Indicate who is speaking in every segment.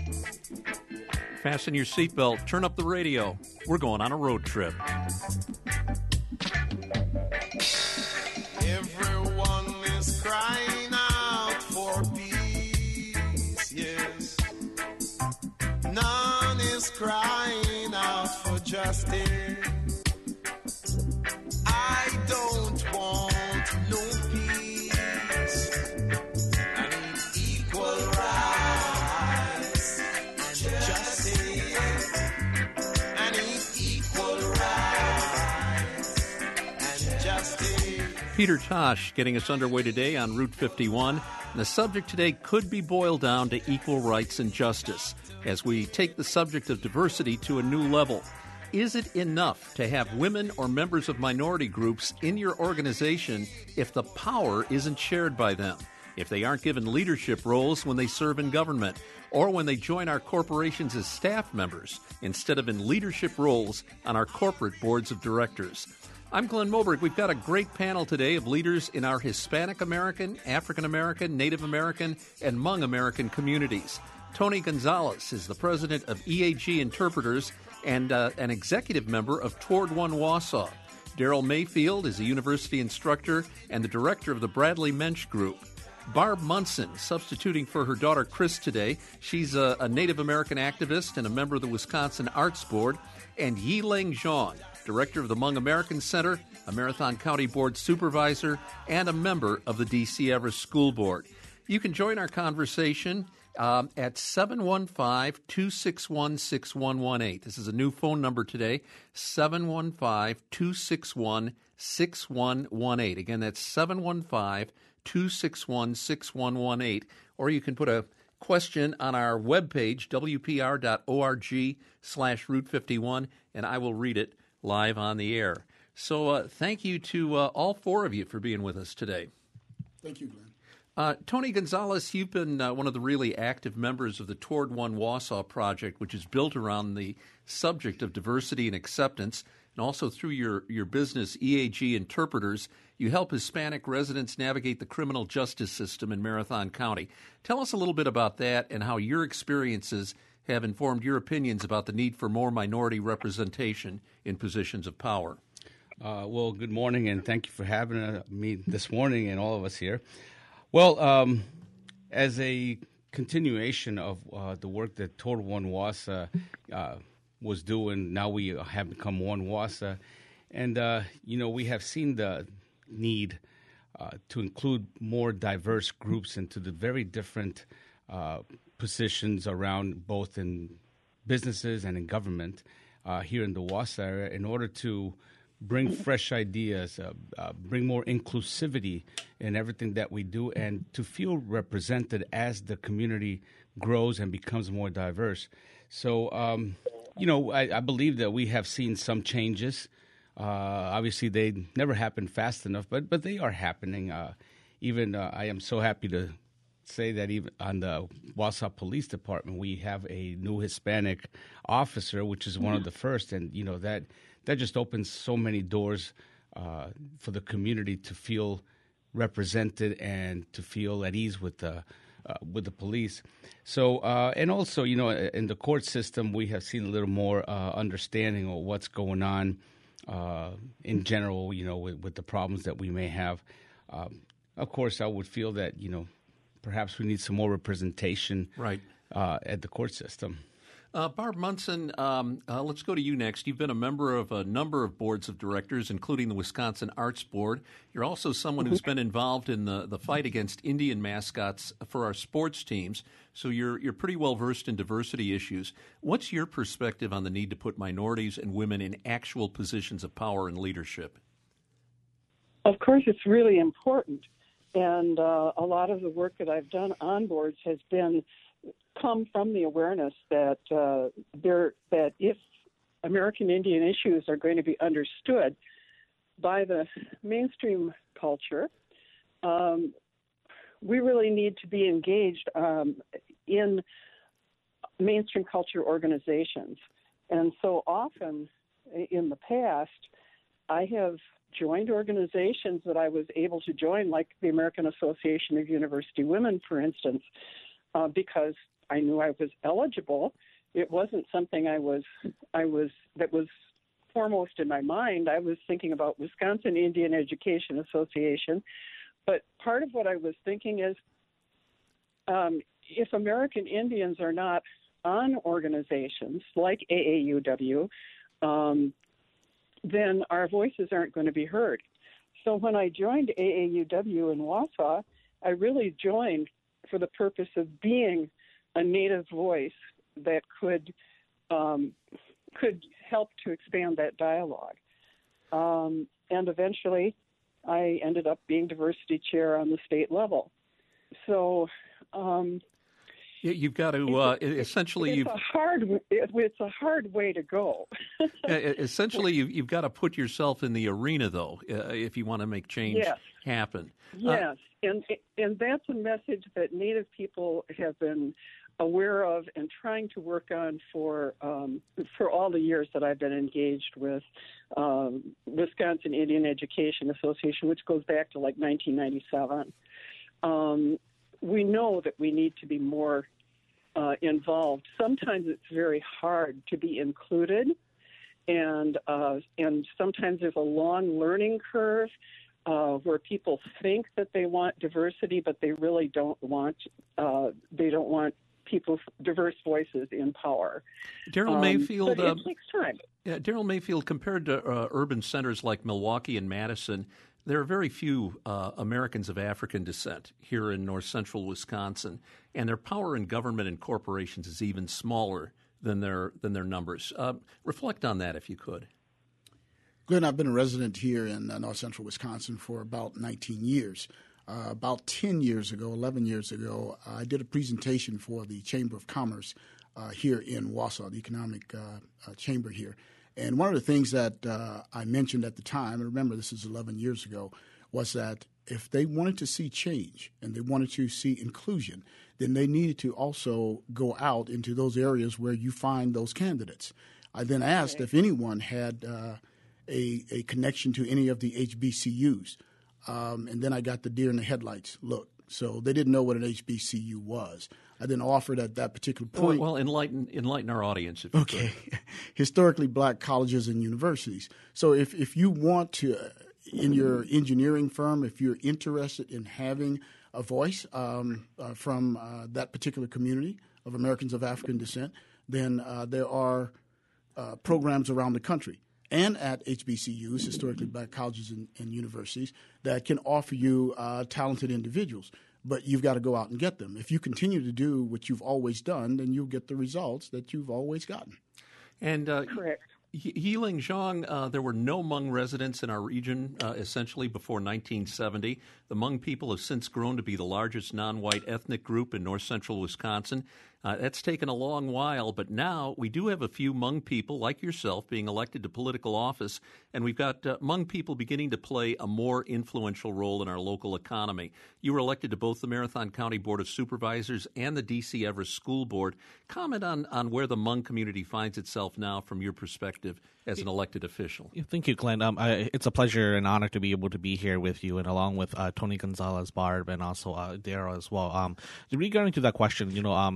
Speaker 1: Fasten your seatbelt, turn up the radio. We're going on a road trip.
Speaker 2: Everyone is crying out for peace, yes. None is crying out for justice. I don't want no peace. I need equal rights and justice. I need equal rights and justice.
Speaker 1: Peter Tosh getting us underway today on Route 51. And the subject today could be boiled down to equal rights and justice as we take the subject of diversity to a new level. Is it enough to have women or members of minority groups in your organization if the power isn't shared by them? If they aren't given leadership roles when they serve in government, or when they join our corporations as staff members instead of in leadership roles on our corporate boards of directors? I'm Glenn Moberg. We've got a great panel today of leaders in our Hispanic American, African American, Native American, and Hmong American communities. Tony Gonzalez is the president of EAG Interpreters and an executive member of Toward One Wausau. Daryl Mayfield is a university instructor and the director of the Bradley Mensch Group. Barb Munson, substituting for her daughter Chris today. She's a Native American activist and a member of the Wisconsin Arts Board. And Yi-Ling Zhang, director of the Hmong American Center, a Marathon County Board supervisor, and a member of the D.C. Everest School Board. You can join our conversation at 715-261-6118. This is a new phone number today, 715-261-6118. Again, that's 715-261-6118. Or you can put a question on our webpage, wpr.org/Route 51, and I will read it live on the air. So thank you to all four of you for being with us today.
Speaker 3: Thank you, Glenn.
Speaker 1: Tony Gonzalez, you've been one of the really active members of the Toward One Wausau project, which is built around the subject of diversity and acceptance, and also through your business, EAG Interpreters, you help Hispanic residents navigate the criminal justice system in Marathon County. Tell us a little bit about that and how your experiences have informed your opinions about the need for more minority representation in positions of power.
Speaker 4: Well, good morning, and thank you for having me this morning and all of us here. Well, as a continuation of the work that Toward One Wausau was doing, now we have become One Wausau, and we have seen the need to include more diverse groups into the very different positions around both in businesses and in government here in the Wausau area in order to bring fresh ideas, bring more inclusivity in everything that we do, and to feel represented as the community grows and becomes more diverse. So, I believe that we have seen some changes. Obviously, they never happened fast enough, but they are happening. I am so happy to say that even on the Wausau Police Department, we have a new Hispanic officer, which is one of the first, and that just opens so many doors for the community to feel represented and to feel at ease with the police. So, and also, in the court system, we have seen a little more understanding of what's going on in general, with the problems that we may have. Of course, I would feel that, perhaps we need some more representation at the court system.
Speaker 1: Barb Munson, let's go to you next. You've been a member of a number of boards of directors, including the Wisconsin Arts Board. You're also someone who's been involved in the fight against Indian mascots for our sports teams, so you're pretty well versed in diversity issues. What's your perspective on the need to put minorities and women in actual positions of power and leadership?
Speaker 5: Of course, it's really important, and a lot of the work that I've done on boards has come from the awareness that that if American Indian issues are going to be understood by the mainstream culture, we really need to be engaged in mainstream culture organizations. And so often in the past, I have joined organizations that I was able to join, like the American Association of University Women, for instance, because I knew I was eligible. It wasn't something that was foremost in my mind. I was thinking about Wisconsin Indian Education Association, but part of what I was thinking is, if American Indians are not on organizations like AAUW, then our voices aren't going to be heard. So when I joined AAUW in Wausau, I really joined for the purpose of being a Native voice that could help to expand that dialogue. And eventually, I ended up being diversity chair on the state level. So
Speaker 1: you've got to essentially.
Speaker 5: It's a hard way to go.
Speaker 1: Essentially, you've got to put yourself in the arena, though, if you want to make change happen.
Speaker 5: Yes, and that's a message that Native people have been aware of and trying to work on for all the years that I've been engaged with Wisconsin Indian Education Association, which goes back to like 1997. We know that we need to be more involved. Sometimes it's very hard to be included, and sometimes there's a long learning curve where people think that they want diversity, but they really don't want. They don't want people's diverse voices in power.
Speaker 1: Darrell Mayfield.
Speaker 5: But it takes time.
Speaker 1: Yeah, Darrell Mayfield. Compared to urban centers like Milwaukee and Madison, there are very few Americans of African descent here in north central Wisconsin, and their power in government and corporations is even smaller than their numbers. Reflect on that, if you could.
Speaker 3: Glenn, I've been a resident here in north central Wisconsin for about 19 years. About 10 years ago, 11 years ago, I did a presentation for the Chamber of Commerce here in Wausau, the economic chamber here. And one of the things that I mentioned at the time, and remember this is 11 years ago, was that if they wanted to see change and they wanted to see inclusion, then they needed to also go out into those areas where you find those candidates. I then asked if anyone had a connection to any of the HBCUs. And then I got the deer in the headlights look. So they didn't know what an HBCU was. I then offered at that particular point.
Speaker 1: Well, enlighten our audience, if you could.
Speaker 3: Historically black colleges and universities. So if you want to, in your engineering firm, if you're interested in having a voice from that particular community of Americans of African descent, then there are programs around the country and at HBCUs, historically black colleges and universities, that can offer you talented individuals. But you've got to go out and get them. If you continue to do what you've always done, then you'll get the results that you've always gotten.
Speaker 1: And
Speaker 5: Correct.
Speaker 1: Healing Zhang, there were no Hmong residents in our region essentially before 1970. The Hmong people have since grown to be the largest non-white ethnic group in north central Wisconsin. That's taken a long while, but now we do have a few Hmong people like yourself being elected to political office, and we've got Hmong people beginning to play a more influential role in our local economy. You were elected to both the Marathon County Board of Supervisors and the D.C. Everest School Board. Comment on where the Hmong community finds itself now from your perspective as an elected official.
Speaker 6: Thank you, Glenn. It's a pleasure and honor to be able to be here with you, and along with Tony Gonzalez Barb and also Darrell as well. Regarding to that question,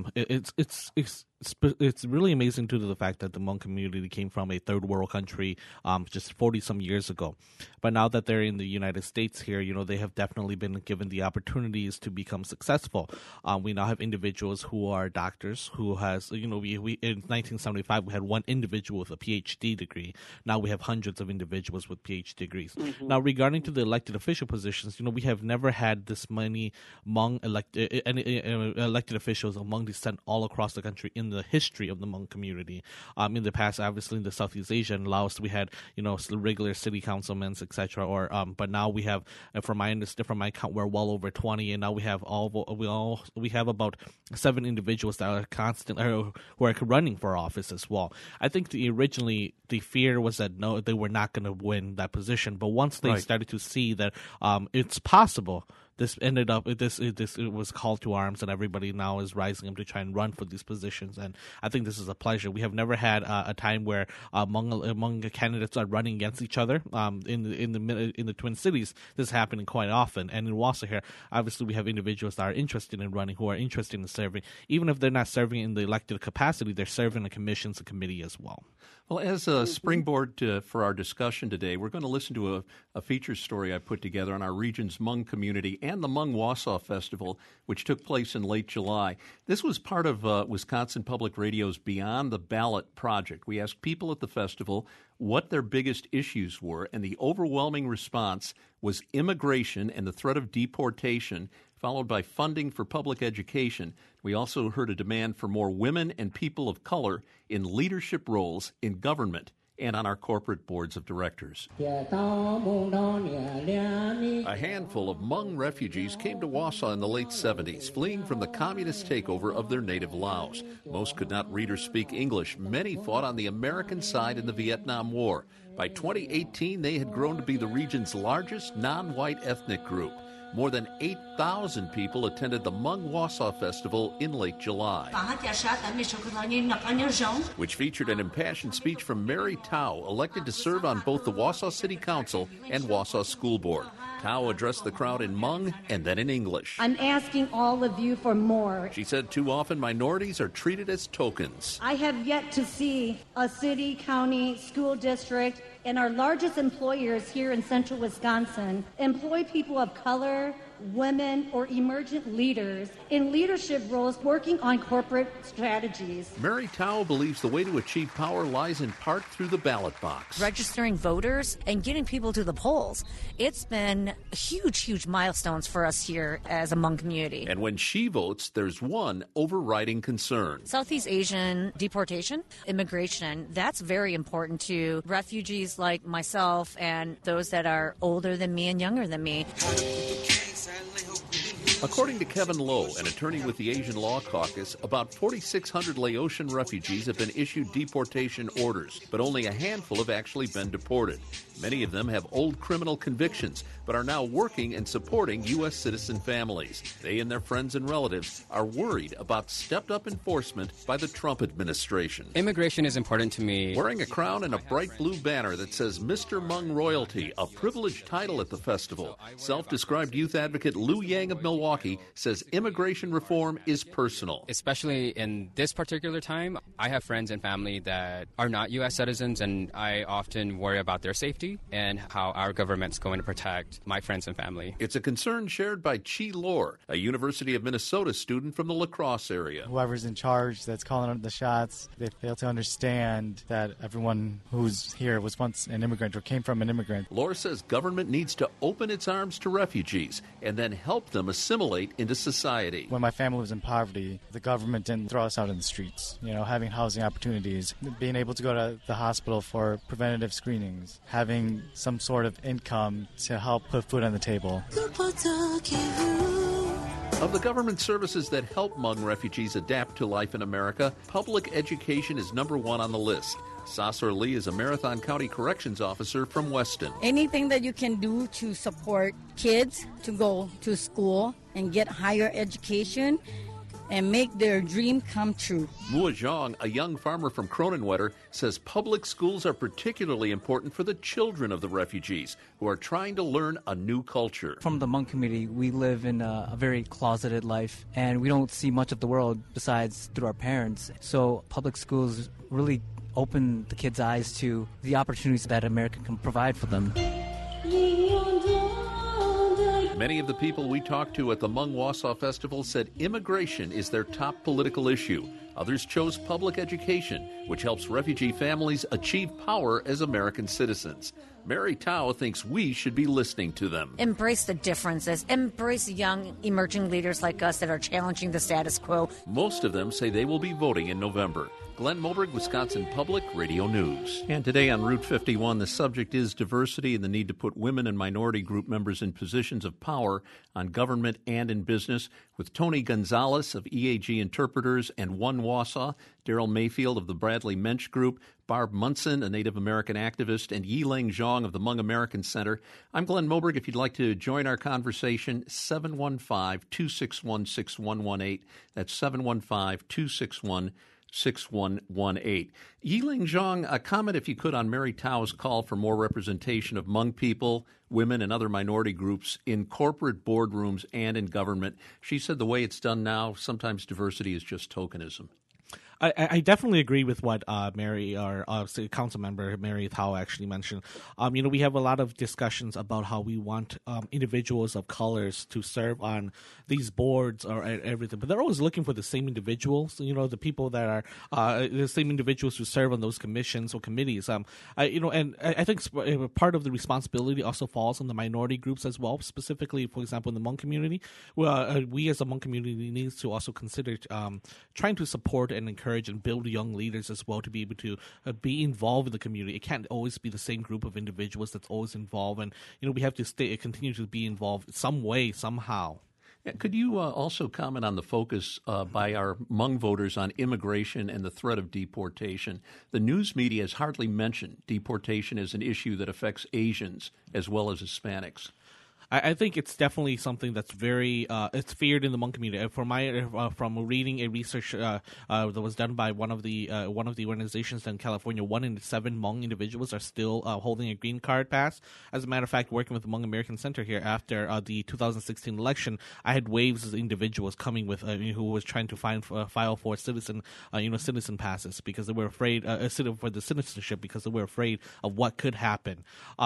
Speaker 6: it's really amazing to the fact that the Hmong community came from a third world country just 40-some years ago. But now that they're in the United States here, they have definitely been given the opportunities to become successful. We now have individuals who are doctors who has, we in 1975, we had one individual with a PhD degree. Now we have hundreds of individuals with PhD degrees. Mm-hmm. Now, regarding to the elected official positions, we have never had this many Hmong elected officials of Hmong descent all across the country in the history of the Hmong community. In the past, obviously in the Southeast Asia and Laos, we had regular city councilmen, etc. But now we have, from my count, we're well over 20, and now we have about 7 individuals that are constantly who are running for office as well. I think originally the fear was that they were not going to win that position, but once they started to see that it's possible this ended up it was called to arms, and everybody now is rising up to try and run for these positions. And I think this is a pleasure. We have never had a time where among the candidates are running against each other. In the Twin Cities, this is happening quite often, and in Wausau here, obviously we have individuals that are interested in running, who are interested in serving, even if they're not serving in the elected capacity, they're serving the commissions and committee as well.
Speaker 1: Well, as a springboard for our discussion today, we're going to listen to a feature story I put together on our region's Hmong community and the Hmong Wausau Festival, which took place in late July. This was part of Wisconsin Public Radio's Beyond the Ballot project. We asked people at the festival what their biggest issues were, and the overwhelming response was immigration and the threat of deportation, followed by funding for public education. We also heard a demand for more women and people of color in leadership roles in government and on our corporate boards of directors. A handful of Hmong refugees came to Wausau in the late 70s, fleeing from the communist takeover of their native Laos. Most could not read or speak English. Many fought on the American side in the Vietnam War. By 2018, they had grown to be the region's largest non-white ethnic group. More than 8,000 people attended the Hmong Wausau Festival in late July, which featured an impassioned speech from Mary Tao, elected to serve on both the Wausau City Council and Wausau School Board. Tao addressed the crowd in Hmong and then in English.
Speaker 7: I'm asking all of you for more.
Speaker 1: She said too often minorities are treated as tokens.
Speaker 7: I have yet to see a city, county, school district, and our largest employers here in central Wisconsin employ people of color, women, or emergent leaders in leadership roles working on corporate strategies.
Speaker 1: Mary Tao believes the way to achieve power lies in part through the ballot box.
Speaker 8: Registering voters and getting people to the polls. It's been huge milestones for us here as a Hmong community.
Speaker 1: And when she votes, there's one overriding concern.
Speaker 8: Southeast Asian deportation, immigration, that's very important to refugees like myself and those that are older than me and younger than me.
Speaker 1: According to Kevin Lowe, an attorney with the Asian Law Caucus, about 4,600 Laotian refugees have been issued deportation orders, but only a handful have actually been deported. Many of them have old criminal convictions, but are now working and supporting U.S. citizen families. They and their friends and relatives are worried about stepped-up enforcement by the Trump administration.
Speaker 9: Immigration is important to me.
Speaker 1: Wearing a crown and a bright blue banner that says Mr. Hmong Royalty, a privileged title at the festival, self-described youth advocate Lou Yang of Milwaukee says immigration reform is personal.
Speaker 9: Especially in this particular time, I have friends and family that are not U.S. citizens, and I often worry about their safety and how our government's going to protect my friends and family.
Speaker 1: It's a concern shared by Chi Lor, a University of Minnesota student from the La Crosse area.
Speaker 10: Whoever's in charge that's calling out the shots, they fail to understand that everyone who's here was once an immigrant or came from an immigrant.
Speaker 1: Lor says government needs to open its arms to refugees and then help them assimilate into society.
Speaker 10: When my family was in poverty, the government didn't throw us out in the streets. Having housing opportunities, being able to go to the hospital for preventative screenings, having some sort of income to help put food on the table.
Speaker 1: Of the government services that help Hmong refugees adapt to life in America, public education is number one on the list. Sasor Lee is a Marathon County Corrections Officer from Weston.
Speaker 11: Anything that you can do to support kids to go to school and get higher education and make their dream come true.
Speaker 1: Mua Zhang, a young farmer from Cronenwetter, says public schools are particularly important for the children of the refugees who are trying to learn a new culture.
Speaker 12: From the Hmong community, we live in a very closeted life, and we don't see much of the world besides through our parents. So public schools really open the kids' eyes to the opportunities that America can provide for them.
Speaker 1: Many of the people we talked to at the Hmong Wausau Festival said immigration is their top political issue. Others chose public education, which helps refugee families achieve power as American citizens. Mary Tao thinks we should be listening to them.
Speaker 8: Embrace the differences. Embrace young emerging leaders like us that are challenging the status quo.
Speaker 1: Most of them say they will be voting in November. Glenn Moberg, Wisconsin Public Radio News. And today on Route 51, the subject is diversity and the need to put women and minority group members in positions of power on government and in business. With Tony Gonzalez of EAG Interpreters and One Wausau, Daryl Mayfield of the Bradley Mensch Group, Barb Munson, a Native American activist, and Yiling Zhang of the Hmong American Center. I'm Glenn Moberg. If you'd like to join our conversation, 715-261-6118. That's 715-261-6118. Yiling Zhang, a comment, if you could, on Mary Tao's call for more representation of Hmong people, women, and other minority groups in corporate boardrooms and in government. She said the way it's done now, sometimes diversity is just tokenism.
Speaker 6: I definitely agree with what Mary, our council member Mary Tao, actually mentioned. We have a lot of discussions about how we want individuals of colors to serve on these boards or everything, but they're always looking for the same individuals. The people that are the same individuals who serve on those commissions or committees. And I think part of the responsibility also falls on the minority groups as well. Specifically, for example, in the Hmong community, we as a Hmong community needs to also consider trying to support and encourage and build young leaders as well to be able to be involved in the community. It can't always be the same group of individuals that's always involved, and we have to continue to be involved some way, somehow.
Speaker 1: Could you also comment on the focus by our Hmong voters on immigration and the threat of deportation? The news media has hardly mentioned deportation as an issue that affects Asians as well as Hispanics.
Speaker 6: I think it's definitely something that's very it's feared in the Hmong community. From reading a research that was done by one of the organizations in California, 1 in 7 Hmong individuals are still holding a green card pass. As a matter of fact, working with the Hmong American Center here after the 2016 election, I had waves of individuals coming with who was trying to file for citizen passes because they were afraid for the citizenship because they were afraid of what could happen.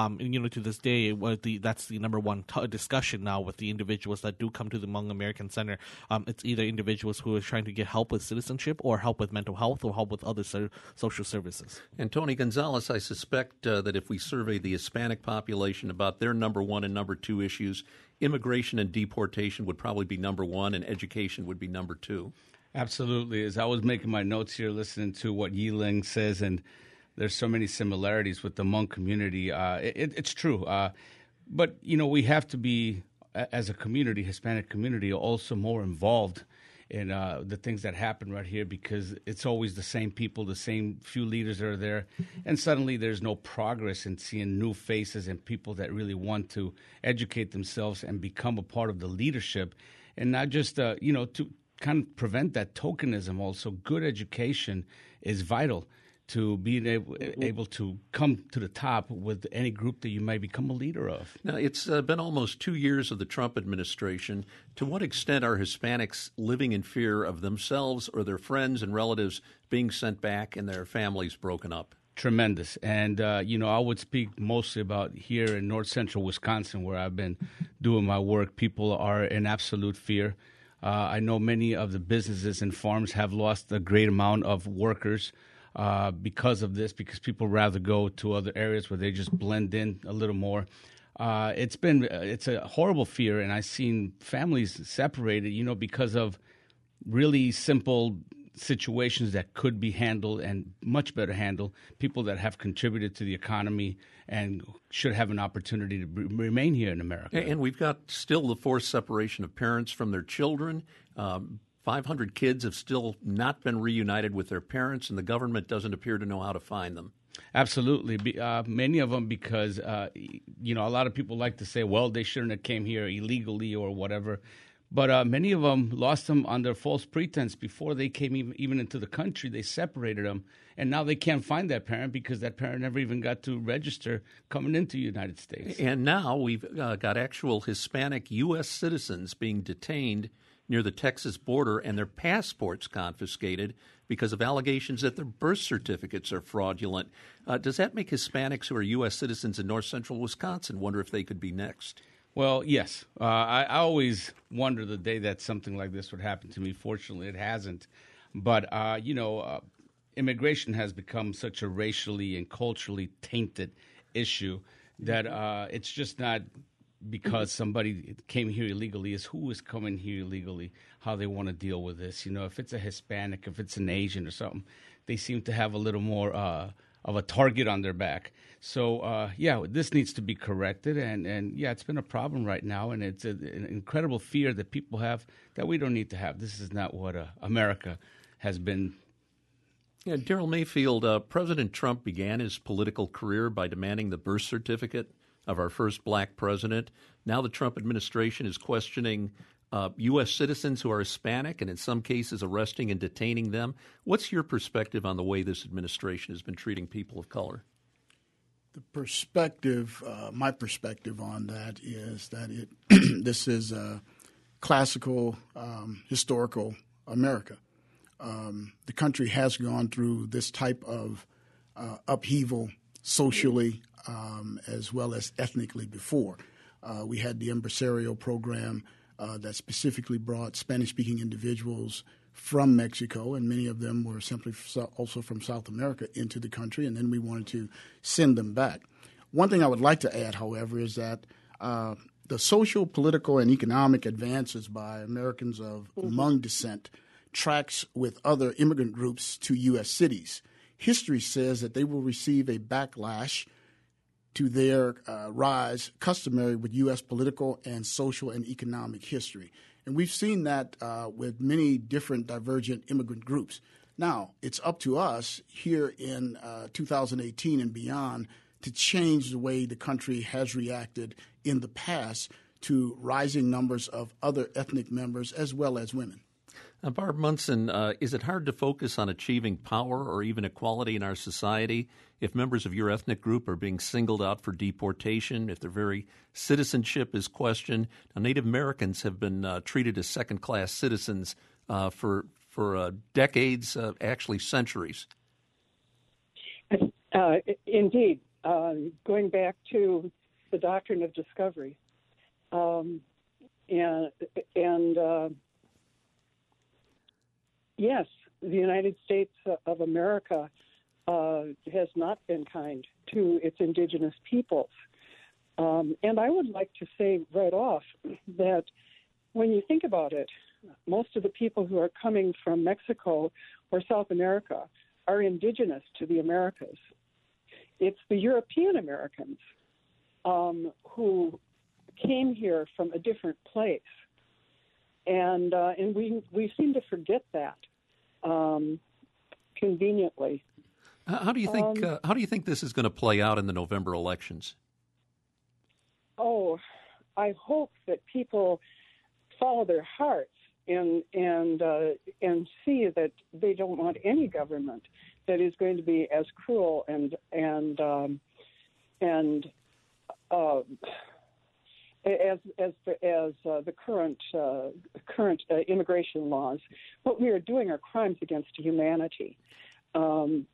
Speaker 6: To this day, that's the number one discussion now with the individuals that do come to the Hmong American Center. It's either individuals who are trying to get help with citizenship or help with mental health or help with other social services.
Speaker 1: And Tony Gonzalez, I suspect that if we survey the Hispanic population about their number 1 and number 2 issues, immigration and deportation would probably be number 1 and education would be number 2.
Speaker 4: Absolutely. As I was making my notes here, listening to what Yiling says, and there's so many similarities with the Hmong community, it's true. But, we have to be, as a community, Hispanic community, also more involved in the things that happen right here because it's always the same people, the same few leaders that are there. And suddenly there's no progress in seeing new faces and people that really want to educate themselves and become a part of the leadership. And not just, to kind of prevent that tokenism also. Good education is vital to being able to come to the top with any group that you might become a leader of.
Speaker 1: Now, it's been almost 2 years of the Trump administration. To what extent are Hispanics living in fear of themselves or their friends and relatives being sent back and their families broken up?
Speaker 4: Tremendous. And, I would speak mostly about here in north central Wisconsin where I've been doing my work. People are in absolute fear. I know many of the businesses and farms have lost a great amount of workers because of this, because people rather go to other areas where they just blend in a little more. It's a horrible fear, and I've seen families separated, because of really simple situations that could be handled and much better handled. People that have contributed to the economy and should have an opportunity to remain here in America.
Speaker 1: And we've got still the forced separation of parents from their children. 500 kids have still not been reunited with their parents, and the government doesn't appear to know how to find them.
Speaker 4: Absolutely. Many of them because, a lot of people like to say, well, they shouldn't have came here illegally or whatever. But many of them lost them under false pretense before they came even into the country. They separated them, and now they can't find that parent because that parent never even got to register coming into the United States.
Speaker 1: And now we've got actual Hispanic U.S. citizens being detained near the Texas border and their passports confiscated because of allegations that their birth certificates are fraudulent. Does that make Hispanics who are U.S. citizens in north central Wisconsin wonder if they could be next?
Speaker 4: Well, yes. I always wonder the day that something like this would happen to me. Fortunately, it hasn't. But, immigration has become such a racially and culturally tainted issue that it's just not because somebody came here illegally. It's who is coming here illegally, how they want to deal with this. If it's a Hispanic, if it's an Asian or something, they seem to have a little more of a target on their back. So, this needs to be corrected. And it's been a problem right now, and it's an incredible fear that people have that we don't need to have. This is not what America has been
Speaker 1: Yeah, Daryl Mayfield, President Trump began his political career by demanding the birth certificate of our first black president. Now the Trump administration is questioning U.S. citizens who are Hispanic and in some cases arresting and detaining them. What's your perspective on the way this administration has been treating people of color?
Speaker 3: The perspective, my perspective on that is that this is a classical, historical America. The country has gone through this type of upheaval socially as well as ethnically before. We had the Empresario program that specifically brought Spanish-speaking individuals from Mexico, and many of them were simply also from South America, into the country, and then we wanted to send them back. One thing I would like to add, however, is that the social, political, and economic advances by Americans of Hmong descent tracks with immigrant groups to U.S. cities. History says that they will receive a backlash to their rise customary with U.S. political and social and economic history. And we've seen that with many different divergent immigrant groups. Now, it's up to us here in 2018 and beyond to change the way the country has reacted in the past to rising numbers of other ethnic members as well as women.
Speaker 1: Barb Munson, is it hard to focus on achieving power or even equality in our society if members of your ethnic group are being singled out for deportation, if their very citizenship is questioned? Now, Native Americans have been treated as second-class citizens for decades, actually centuries.
Speaker 5: Indeed. Going back to the doctrine of discovery. Yes, the United States of America has not been kind to its indigenous peoples. And I would like to say right off that when you think about it, most of the people who are coming from Mexico or South America are indigenous to the Americas. It's the European Americans who came here from a different place. And we seem to forget that conveniently.
Speaker 1: How do you think this is going to play out in the November elections?
Speaker 5: Oh, I hope that people follow their hearts and see that they don't want any government that is going to be as cruel and as the current immigration laws. What we are doing are crimes against humanity, and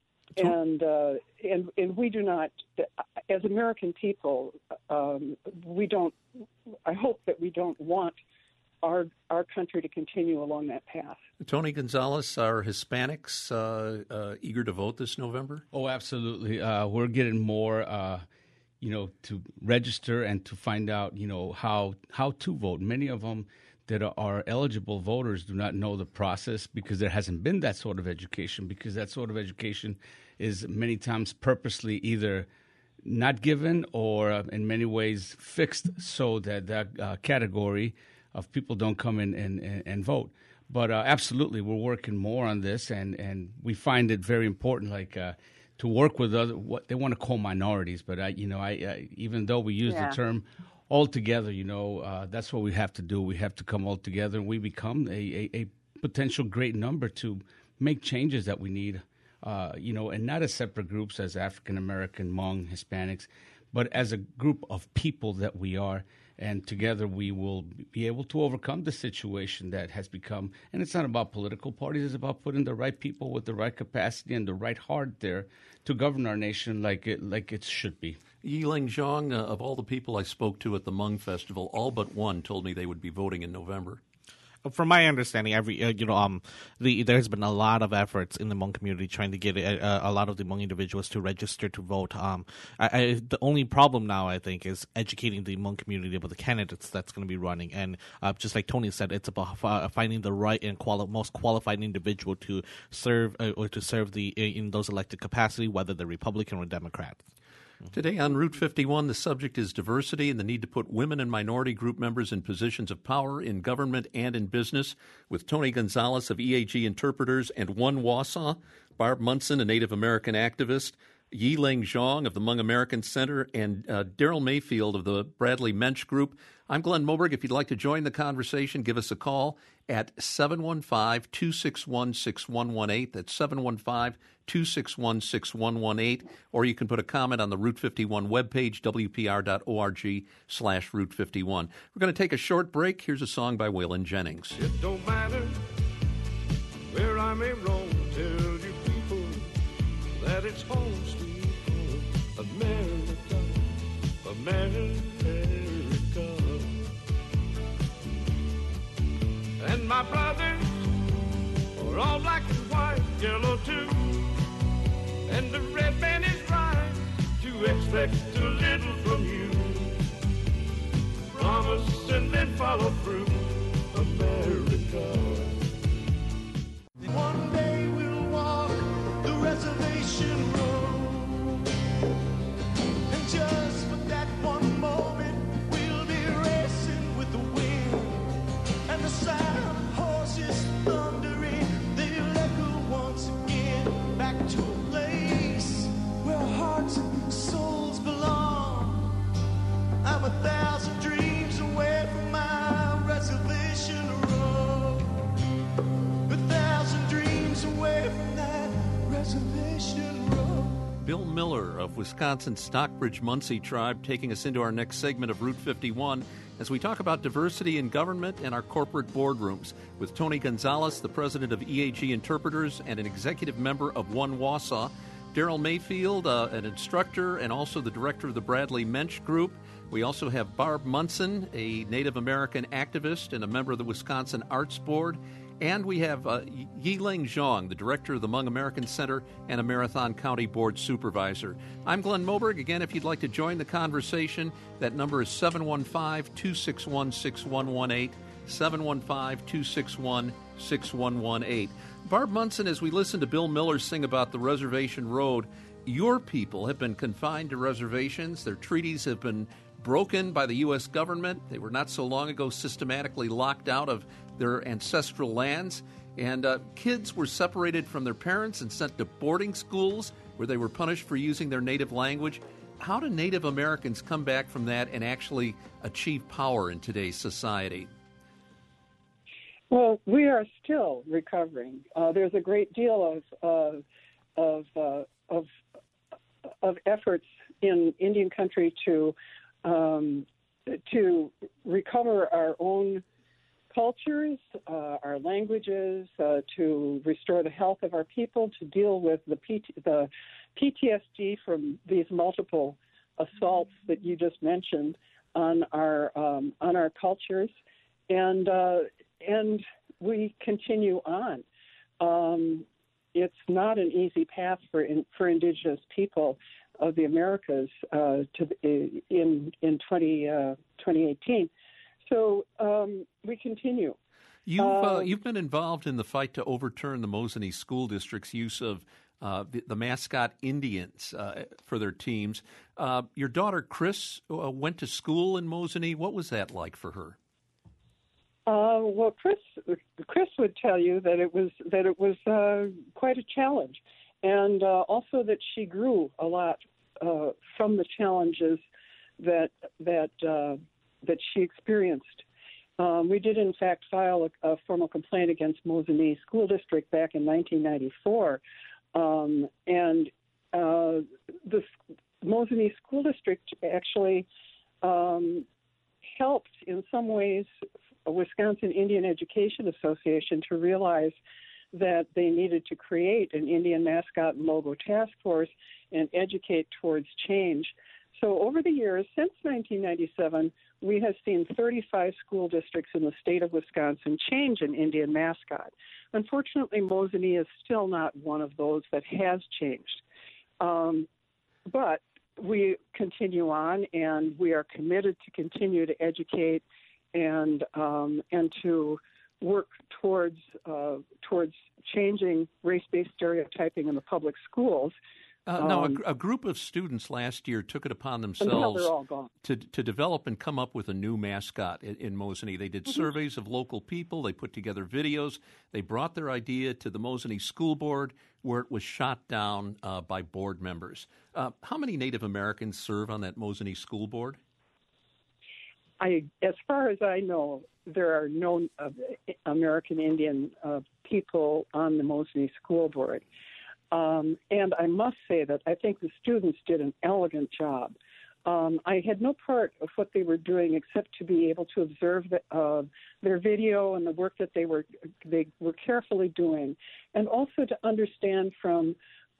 Speaker 5: we do not, as American people, we don't. I hope that we don't want our country to continue along that path.
Speaker 1: Tony Gonzalez, are Hispanics eager to vote this November?
Speaker 4: Oh, absolutely. We're getting more. To register and to find out, how to vote. Many of them that are eligible voters do not know the process because there hasn't been that sort of education, because that sort of education is many times purposely either not given or in many ways fixed so that category of people don't come in and vote. But absolutely, we're working more on this, and we find it very important, to work with what they want to call minorities, but I even though we use the term all together, that's what we have to do. We have to come all together, and we become a potential great number to make changes that we need, and not as separate groups as African American, Hmong, Hispanics, but as a group of people that we are. And together we will be able to overcome the situation that has become, and it's not about political parties, it's about putting the right people with the right capacity and the right heart there to govern our nation like it should be.
Speaker 1: Yiling Zhang, of all the people I spoke to at the Hmong Festival, all but one told me they would be voting in November.
Speaker 6: From my understanding, there's been a lot of efforts in the Hmong community trying to get a lot of the Hmong individuals to register to vote. The only problem now, I think, is educating the Hmong community about the candidates that's going to be running. And just like Tony said, it's about finding the right and most qualified individual to serve in those elected capacity, whether they're Republican or Democrat.
Speaker 1: Today on Route 51, the subject is diversity and the need to put women and minority group members in positions of power in government and in business, with Tony Gonzalez of EAG Interpreters and One Wausau, Barb Munson, a Native American activist, Yi-Ling Zhang of the Hmong American Center, and Daryl Mayfield of the Bradley Mensch Group. I'm Glenn Moberg. If you'd like to join the conversation, give us a call at 715-261-6118. That's 715-261-6118. Or you can put a comment on the Route 51 webpage, wpr.org/Route 51. We're going to take a short break. Here's a song by Waylon Jennings.
Speaker 2: It don't matter where I may roam, tell you people that it's home sweet home, America, America. And my brothers are all black and white, yellow too, and the red man is right to expect a little from you. Promise and then follow through, America. One day we'll walk the reservation road, and just for that one moment we'll be racing with the wind, and the sound of horses thundering, they'll echo once again back to a place where hearts and souls belong. I'm 1,000 dreams away from my reservation road, 1,000 dreams away from that reservation road.
Speaker 1: Bill Miller of Wisconsin's Stockbridge-Munsee Tribe taking us into our next segment of Route 51 as we talk about diversity in government and our corporate boardrooms with Tony Gonzalez, the president of EAG Interpreters and an executive member of One Wausau, Daryl Mayfield, an instructor and also the director of the Bradley Mensch Group. We also have Barb Munson, a Native American activist and a member of the Wisconsin Arts Board. And we have Yi-Ling Zhang, the director of the Hmong American Center and a Marathon County Board supervisor. I'm Glenn Moberg. Again, if you'd like to join the conversation, that number is 715-261-6118, 715-261-6118. Barb Munson, as we listen to Bill Miller sing about the Reservation Road, your people have been confined to reservations. Their treaties have been broken by the U.S. government. They were not so long ago systematically locked out of their ancestral lands. And kids were separated from their parents and sent to boarding schools where they were punished for using their native language. How do Native Americans come back from that and actually achieve power in today's society?
Speaker 5: Well, we are still recovering. There's a great deal of efforts in Indian country to recover our own cultures, our languages, to restore the health of our people, to deal with the PTSD from these multiple assaults that you just mentioned on our cultures, and we continue on. It's not an easy path for Indigenous people of the Americas in 2018. So we continue.
Speaker 1: You've been involved in the fight to overturn the Mosinee School District's use of the mascot Indians for their teams. Your daughter Chris went to school in Mosinee. What was that like for her?
Speaker 5: Well, Chris would tell you that it was quite a challenge, and also that she grew a lot from the challenges that she experienced. We did, in fact, file a formal complaint against Mosinee School District back in 1994, and the Mosinee School District actually helped in some ways Wisconsin Indian Education Association to realize that they needed to create an Indian mascot and logo task force and educate towards change. So over the years, since 1997, we have seen 35 school districts in the state of Wisconsin change an Indian mascot. Unfortunately, Mosinee is still not one of those that has changed. But we continue on, and we are committed to continue to educate and to work towards changing race-based stereotyping in the public schools.
Speaker 1: Now, a group of students last year took it upon
Speaker 5: Until
Speaker 1: themselves
Speaker 5: they're all gone.
Speaker 1: to develop and come up with a new mascot in Mosinee. They did surveys of local people. They put together videos. They brought their idea to the Mosinee School Board, where it was shot down by board members. How many Native Americans serve on that Mosinee School Board?
Speaker 5: As far as I know, there are no American Indian people on the Mosinee School Board. And I must say that I think the students did an elegant job. I had no part of what they were doing except to be able to observe their video and the work that they were carefully doing, and also to understand from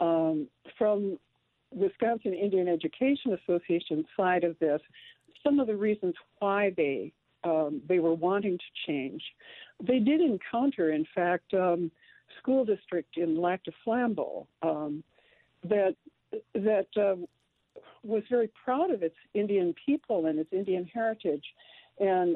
Speaker 5: Wisconsin Indian Education Association side of this some of the reasons why they were wanting to change. They did encounter, in fact, school district in Lac du Flambeau that was very proud of its Indian people and its Indian heritage, and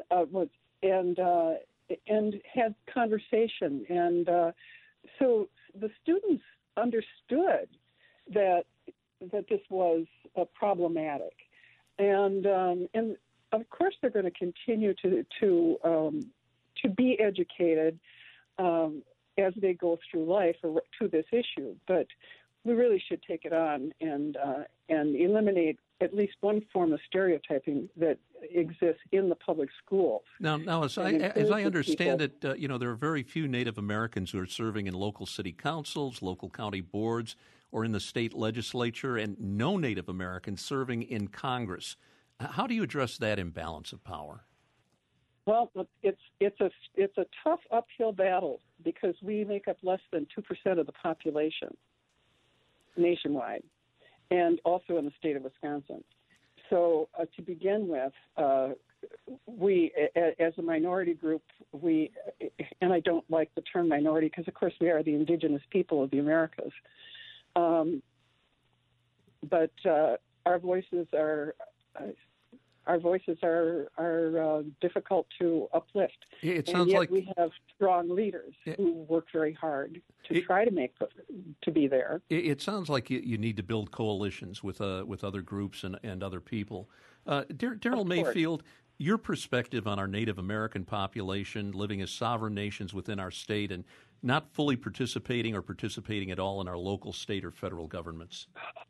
Speaker 5: had conversation, and so the students understood that this was problematic, and of course they're going to continue to be educated as they go through life to this issue, but we really should take it on and eliminate at least one form of stereotyping that exists in the public schools.
Speaker 1: Now, as I understand it, there are very few Native Americans who are serving in local city councils, local county boards, or in the state legislature, and no Native Americans serving in Congress. How do you address that imbalance of power?
Speaker 5: Well, it's a tough uphill battle because we make up less than 2% of the population nationwide, and also in the state of Wisconsin. So to begin with, we, as a minority group, and I don't like the term minority because, of course, we are the indigenous people of the Americas, but our voices are difficult to uplift.
Speaker 1: It sounds
Speaker 5: and yet
Speaker 1: like
Speaker 5: we have strong leaders who work very hard to try to be there.
Speaker 1: It sounds like you need to build coalitions with other groups and other people. Daryl Mayfield, your perspective on our Native American population living as sovereign nations within our state and not fully participating or participating at all in our local, state, or federal governments.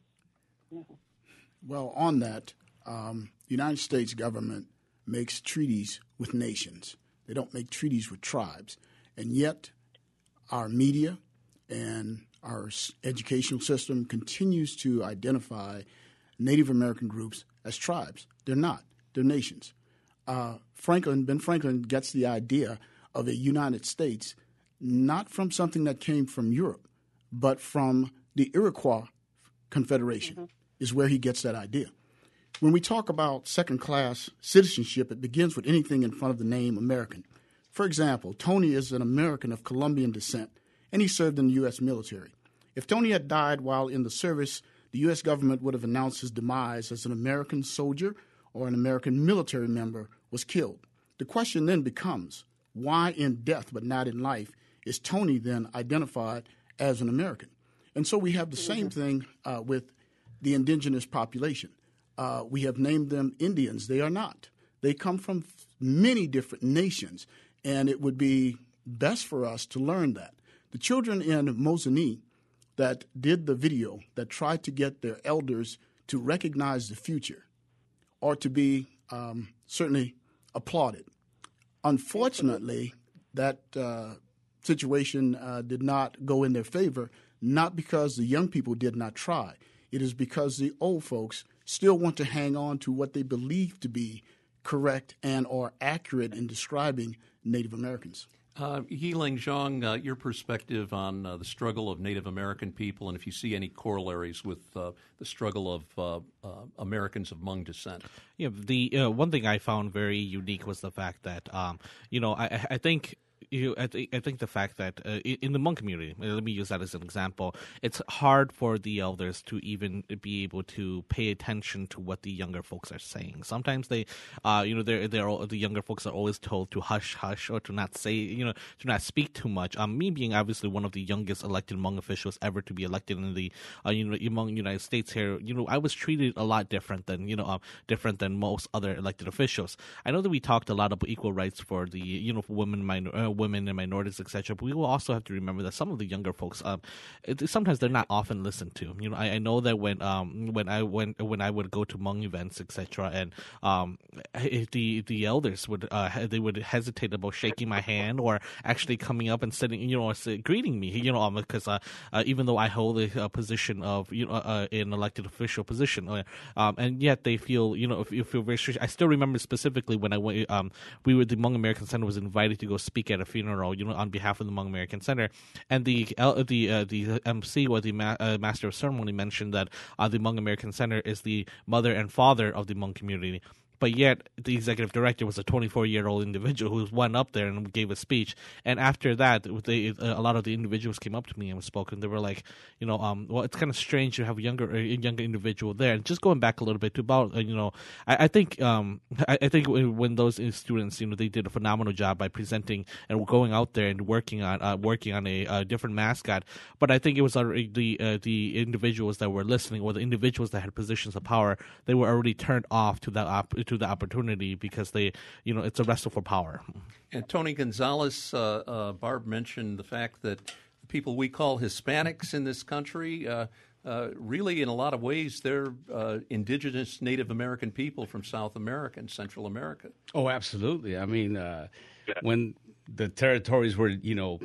Speaker 3: Well, on that, the United States government makes treaties with nations. They don't make treaties with tribes. And yet our media and our educational system continues to identify Native American groups as tribes. They're not. They're nations. Ben Franklin gets the idea of a United States not from something that came from Europe, but from the Iroquois Confederation is where he gets that idea. When we talk about second-class citizenship, it begins with anything in front of the name American. For example, Tony is an American of Colombian descent, and he served in the U.S. military. If Tony had died while in the service, the U.S. government would have announced his demise as an American soldier or an American military member was killed. The question then becomes, why in death but not in life is Tony then identified as an American? And so we have the same thing with the indigenous population. We have named them Indians. They are not. They come from many different nations, and it would be best for us to learn that. The children in Mosinee that did the video, that tried to get their elders to recognize the future, are to be certainly applauded. Unfortunately, that situation did not go in their favor, not because the young people did not try. It is because the old folks still want to hang on to what they believe to be correct and or accurate in describing Native Americans.
Speaker 1: Yiling Zhang, your perspective on the struggle of Native American people, and if you see any corollaries with the struggle of Americans of Hmong descent.
Speaker 6: Yeah, the one thing I found very unique was the fact that, I think I think the fact that in the Hmong community, let me use that as an example, it's hard for the elders to even be able to pay attention to what the younger folks are saying. Sometimes the younger folks are always told to hush, hush, or to not say, to not speak too much. Me being obviously one of the youngest elected Hmong officials ever to be elected in the among United States here, I was treated a lot different than most other elected officials. I know that we talked a lot about equal rights for the for women and minorities, etc. But we will also have to remember that some of the younger folks, sometimes they're not often listened to. I know that when I would go to Hmong events, etc., and the elders would hesitate about shaking my hand or actually coming up and sitting, greeting me, because even though I hold a position of an elected official position, and yet they feel you feel very strange. I still remember specifically when I went, the Hmong American Center was invited to go speak at a funeral, on behalf of the Hmong American Center, and the MC or the master of ceremony mentioned that the Hmong American Center is the mother and father of the Hmong community. But yet, the executive director was a 24-year-old individual who went up there and gave a speech. And after that, a lot of the individuals came up to me and spoke, and they were like, well, it's kind of strange to have a younger individual there. And just going back a little bit to about, I think when those students, they did a phenomenal job by presenting and going out there and working on a different mascot. But I think it was already the individuals that were listening, or the individuals that had positions of power, they were already turned off to that the opportunity because it's a wrestle for power.
Speaker 1: And Tony Gonzalez, Barb mentioned the fact that the people we call Hispanics in this country, really in a lot of ways, they're indigenous Native American people from South America and Central America.
Speaker 4: Oh, absolutely. I mean, when the territories were,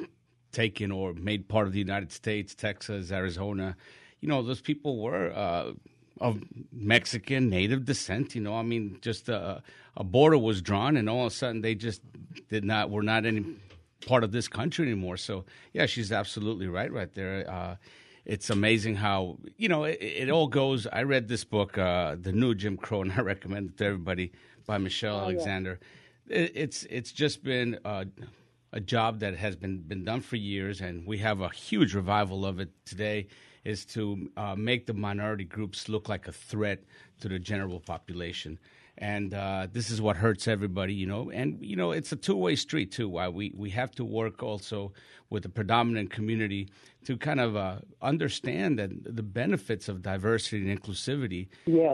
Speaker 4: taken or made part of the United States, Texas, Arizona, those people were of Mexican native descent, just a border was drawn, and all of a sudden they just were not any part of this country anymore. So yeah, she's absolutely right there. It's amazing how it all goes. I read this book, The New Jim Crow, and I recommend it to everybody, by Michelle Alexander. Yeah. It's just been a job that has been done for years, and we have a huge revival of it today. Is to make the minority groups look like a threat to the general population. And this is what hurts everybody, And, it's a two-way street, too. We have to work also with the predominant community to kind of understand that the benefits of diversity and inclusivity. Yes.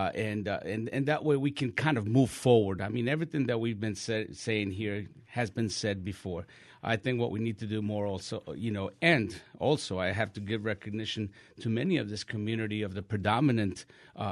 Speaker 4: And that way we can kind of move forward. I mean, everything that we've been saying here has been said before. I think what we need to do more also, and also I have to give recognition to many of this community of the predominant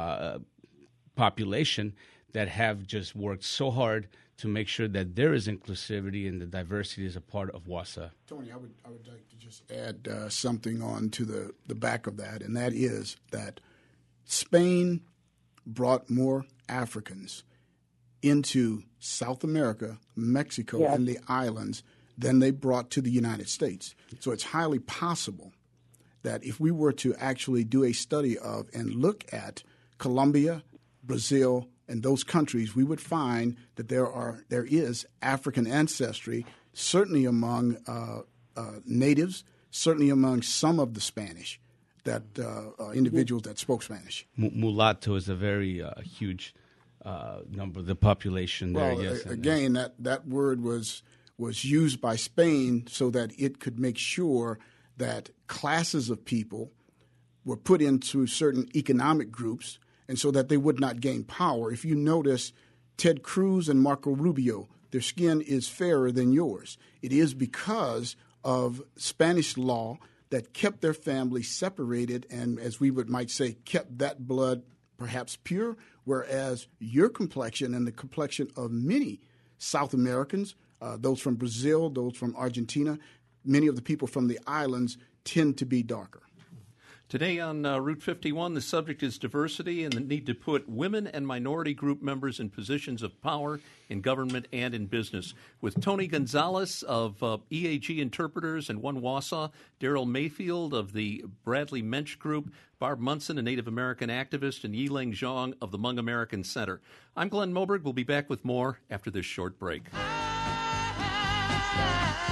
Speaker 4: population that have just worked so hard to make sure that there is inclusivity and the diversity is a part of WASA.
Speaker 3: Tony, I would like to just add something on to the back of that, and that is that Spain brought more Africans into South America, Mexico, and the islands than they brought to the United States. So it's highly possible that if we were to actually do a study of and look at Colombia, Brazil, and those countries, we would find that there is African ancestry, certainly among natives, certainly among some of the Spanish, that individuals that spoke Spanish.
Speaker 4: Mulatto is a very huge number of the population there.
Speaker 3: Well,
Speaker 4: yes,
Speaker 3: again, that word was used by Spain so that it could make sure that classes of people were put into certain economic groups, and so that they would not gain power. If you notice, Ted Cruz and Marco Rubio, their skin is fairer than yours. It is because of Spanish law that kept their families separated and, as we might say, kept that blood perhaps pure, whereas your complexion and the complexion of many South Americans, those from Brazil, those from Argentina, many of the people from the islands tend to be darker.
Speaker 1: Today on Route 51, the subject is diversity and the need to put women and minority group members in positions of power in government and in business. With Tony Gonzalez of EAG Interpreters and One Wausau, Daryl Mayfield of the Bradley Mensch Group, Barb Munson, a Native American activist, and Yiling Zhang of the Hmong American Center. I'm Glenn Moberg. We'll be back with more after this short break.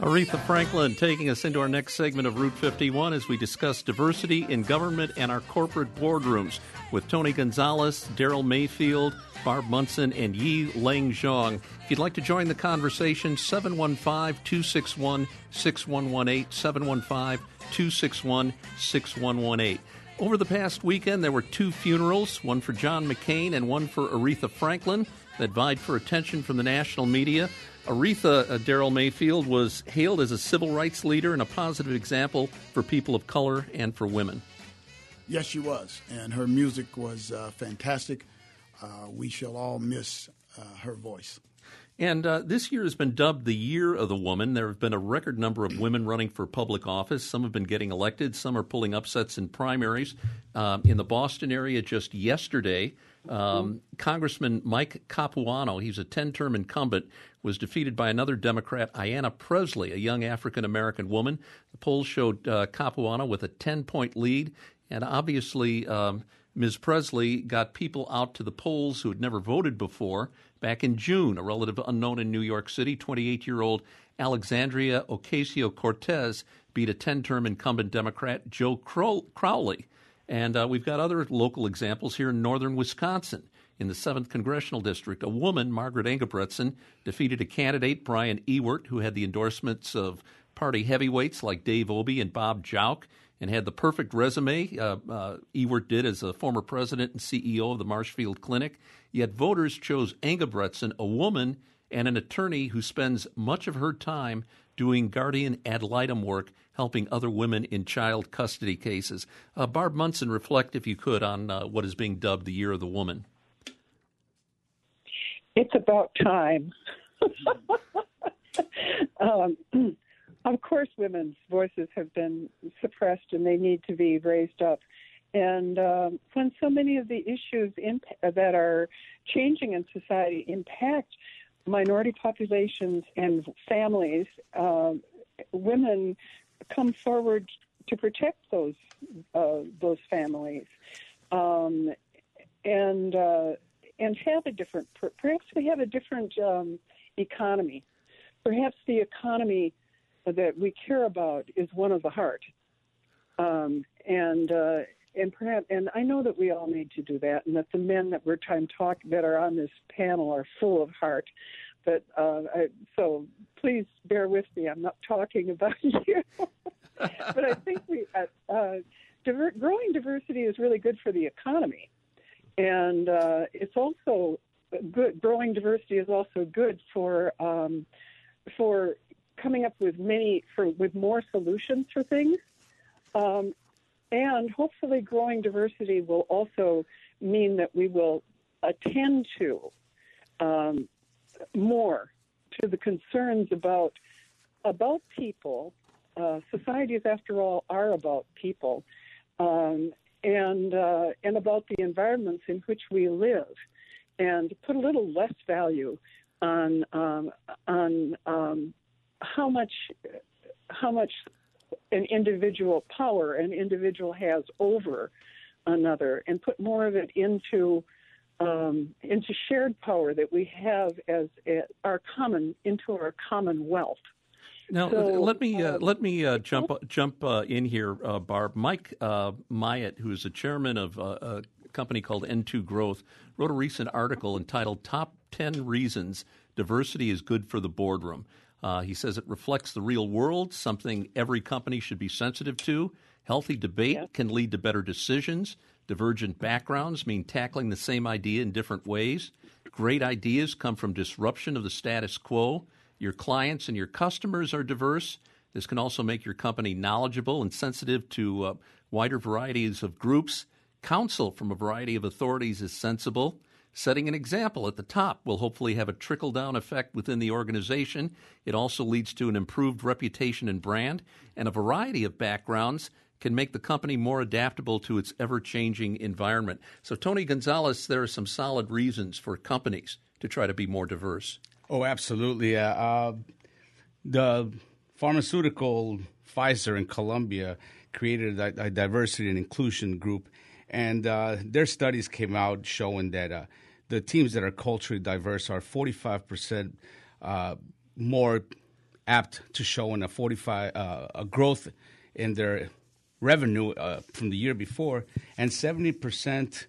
Speaker 1: Aretha Franklin taking us into our next segment of Route 51 as we discuss diversity in government and our corporate boardrooms with Tony Gonzalez, Daryl Mayfield, Barb Munson, and Yi Leng Zhang. If you'd like to join the conversation, 715-261-6118, 715-261-6118. Over the past weekend, there were two funerals, one for John McCain and one for Aretha Franklin, that vied for attention from the national media. Aretha, Daryl Mayfield, was hailed as a civil rights leader and a positive example for people of color and for women.
Speaker 3: Yes, she was, and her music was fantastic. We shall all miss her voice.
Speaker 1: And this year has been dubbed the Year of the Woman. There have been a record number of women running for public office. Some have been getting elected. Some are pulling upsets in primaries. In the Boston area just yesterday, Congressman Mike Capuano, he's a 10-term incumbent, was defeated by another Democrat, Ayanna Presley, a young African-American woman. The polls showed Capuano with a 10-point lead, and obviously Ms. Presley got people out to the polls who had never voted before. Back in June, a relative unknown in New York City, 28-year-old Alexandria Ocasio-Cortez beat a 10-term incumbent Democrat, Joe Crowley. And we've got other local examples here in northern Wisconsin. In the 7th Congressional District, a woman, Margaret Engebretson, defeated a candidate, Brian Ewert, who had the endorsements of party heavyweights like Dave Obey and Bob Jauch, and had the perfect resume. Ewert did as a former president and CEO of the Marshfield Clinic. Yet voters chose Engebretson, a woman and an attorney who spends much of her time doing guardian ad litem work, helping other women in child custody cases. Barb Munson, reflect, if you could, on what is being dubbed the Year of the Woman.
Speaker 5: It's about time. Of course, women's voices have been suppressed and they need to be raised up. And when so many of the issues that are changing in society impact minority populations and families, women come forward to protect those families, and have a different. Perhaps we have a different economy. Perhaps the economy that we care about is one of the heart, and I know that we all need to do that, and that the men that that are on this panel are full of heart. But so please bear with me. I'm not talking about you, but I think growing diversity is really good for the economy, and it's also good. Growing diversity is also good for coming up with more solutions for things. And hopefully growing diversity will also mean that we will attend to more to the concerns about people. Societies, after all, are about people, and about the environments in which we live, and put a little less value on how much an individual has over another, and put more of it into shared power that we have as our common wealth.
Speaker 1: Now, let me jump in here, Barb. Mike Myatt, who is the chairman of a company called N2 Growth, wrote a recent article entitled "Top 10 Reasons Diversity is Good for the Boardroom." He says it reflects the real world, something every company should be sensitive to. Healthy debate can lead to better decisions. Divergent backgrounds mean tackling the same idea in different ways. Great ideas come from disruption of the status quo. Your clients and your customers are diverse. This can also make your company knowledgeable and sensitive to wider varieties of groups. Counsel from a variety of authorities is sensible. Setting an example at the top will hopefully have a trickle-down effect within the organization. It also leads to an improved reputation and brand, and a variety of backgrounds can make the company more adaptable to its ever-changing environment. So, Tony Gonzalez, there are some solid reasons for companies to try to be more diverse.
Speaker 4: Oh, absolutely. The pharmaceutical Pfizer in Colombia created a diversity and inclusion group, and their studies came out showing that the teams that are culturally diverse are 45% more apt to show in a growth in their revenue from the year before, and 70%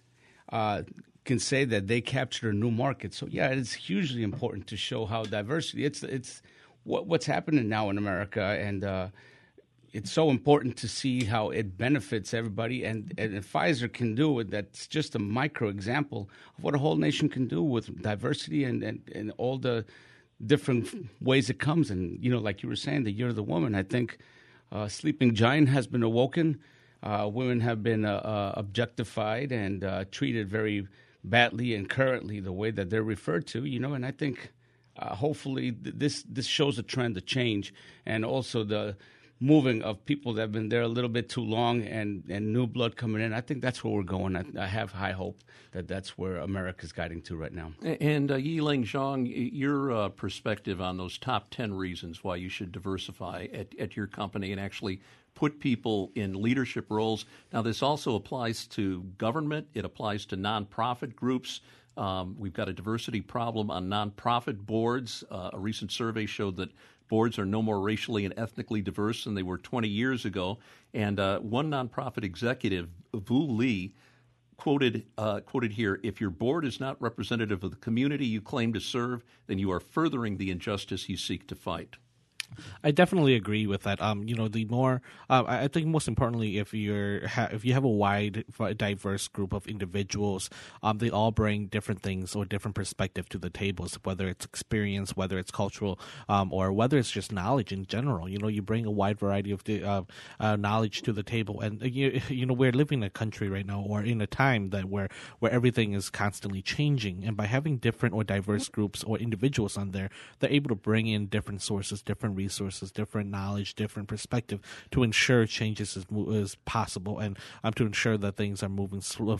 Speaker 4: can say that they captured a new market. So yeah, it's hugely important to show how diversity. It's what's happening now in America, and it's so important to see how it benefits everybody. And Pfizer can do it. That's just a micro example of what a whole nation can do with diversity and all the different ways it comes. And like you were saying, the Year of the Woman. I think sleeping giant has been awoken. Women have been objectified and treated very badly, and currently the way that they're referred to, and I think hopefully this shows a trend, a change, and also the moving of people that have been there a little bit too long and new blood coming in. I think that's where we're going. I have high hope that that's where America's guiding to right now.
Speaker 1: And Yiling Zhang, your perspective on those top 10 reasons why you should diversify at your company and actually put people in leadership roles. Now, this also applies to government. It applies to nonprofit groups. We've got a diversity problem on nonprofit boards. A recent survey showed that boards are no more racially and ethnically diverse than they were 20 years ago. And one nonprofit executive, Vu Lee, quoted here, "If your board is not representative of the community you claim to serve, then you are furthering the injustice you seek to fight."
Speaker 6: I definitely agree with that. The more I think most importantly, if you have a wide, diverse group of individuals, they all bring different things or different perspective to the tables. Whether it's experience, whether it's cultural, or whether it's just knowledge in general. You bring a wide variety of knowledge to the table, and we're living in a country right now, or in a time that where everything is constantly changing, and by having different or diverse groups or individuals on there, they're able to bring in different sources, different resources, different knowledge, different perspective to ensure changes is possible, and to ensure that things are moving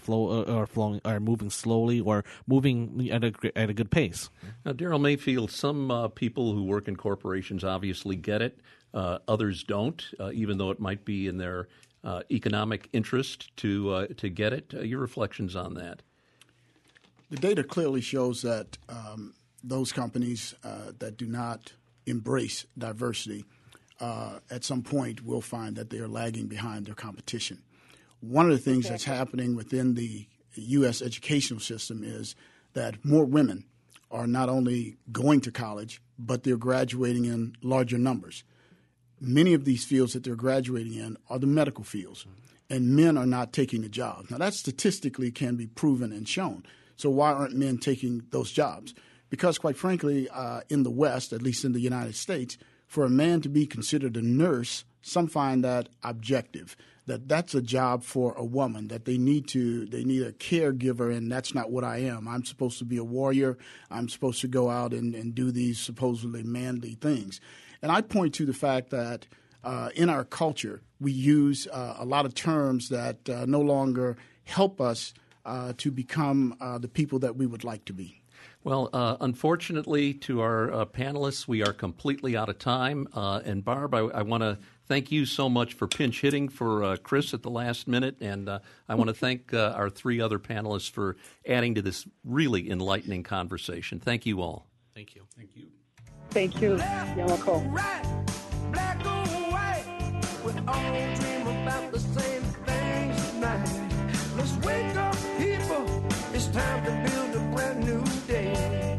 Speaker 6: moving slowly or moving at a good pace.
Speaker 1: Now, Daryl Mayfield, some people who work in corporations obviously get it. Others don't, even though it might be in their economic interest to get it. Your reflections on that?
Speaker 3: The data clearly shows that those companies that do not embrace diversity, at some point will find that they are lagging behind their competition. One of the things that's happening within the U.S. educational system is that more women are not only going to college, but they're graduating in larger numbers. Many of these fields that they're graduating in are the medical fields, and men are not taking the jobs. Now, that statistically can be proven and shown. So why aren't men taking those jobs? Because, quite frankly, in the West, at least in the United States, for a man to be considered a nurse, some find that objective, that's a job for a woman, that they need a caregiver, and that's not what I am. I'm supposed to be a warrior. I'm supposed to go out and do these supposedly manly things. And I point to the fact that in our culture, we use a lot of terms that no longer help us to become the people that we would like to be.
Speaker 1: Well, unfortunately, to our panelists, we are completely out of time. And Barb, I want to thank you so much for pinch hitting for Chris at the last minute. And I want to thank our three other panelists for adding to this really enlightening conversation. Thank you all.
Speaker 6: Thank you.
Speaker 4: Thank you.
Speaker 5: Thank you, Yamako.
Speaker 2: Right, black or white, we all dream about the same things tonight. Let's wake up, people. It's time to build a brand new day.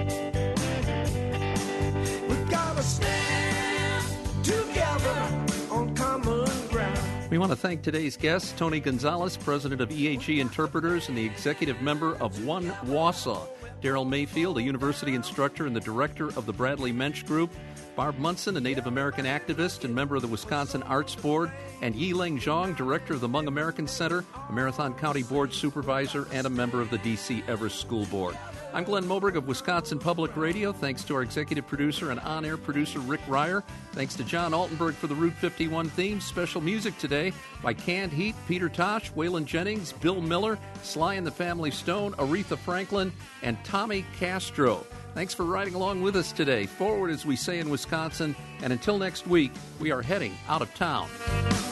Speaker 2: We gotta stand together on common ground.
Speaker 1: We want to thank today's guests, Tony Gonzalez, president of EAG Interpreters and the executive member of One Wausau, Daryl Mayfield, a university instructor and the director of the Bradley Mensch Group, Barb Munson, a Native American activist and member of the Wisconsin Arts Board, and Yiling Zhang, director of the Hmong American Center, a Marathon County Board supervisor, and a member of the D.C. Everest School Board. I'm Glenn Moberg of Wisconsin Public Radio. Thanks to our executive producer and on-air producer, Rick Ryer. Thanks to John Altenberg for the Route 51 theme. Special music today by Canned Heat, Peter Tosh, Waylon Jennings, Bill Miller, Sly and the Family Stone, Aretha Franklin, and Tommy Castro. Thanks for riding along with us today. Forward, as we say in Wisconsin, and until next week, we are heading out of town.